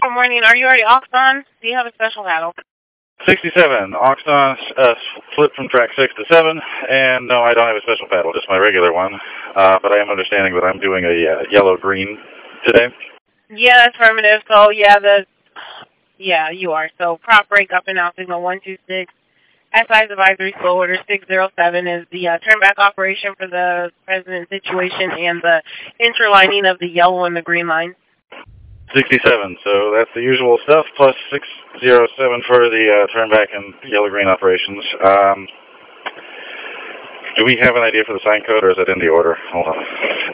Good morning. Are you already Oxon? Do you have a special paddle? 67. Oxon flipped from track 6 to 7, and no, I don't have a special paddle, just my regular one. But I am understanding that I'm doing a yellow-green today. Yeah, that's affirmative. So, yeah, you are. So, prop break up and out signal 126. SI's advisory slow order 607 is the turn-back operation for the president situation and the interlining of the yellow and the green line. 67, so that's the usual stuff, plus 607 for the turn-back and yellow-green operations. Do we have an idea for the sign code, or is it in the order? Hold on.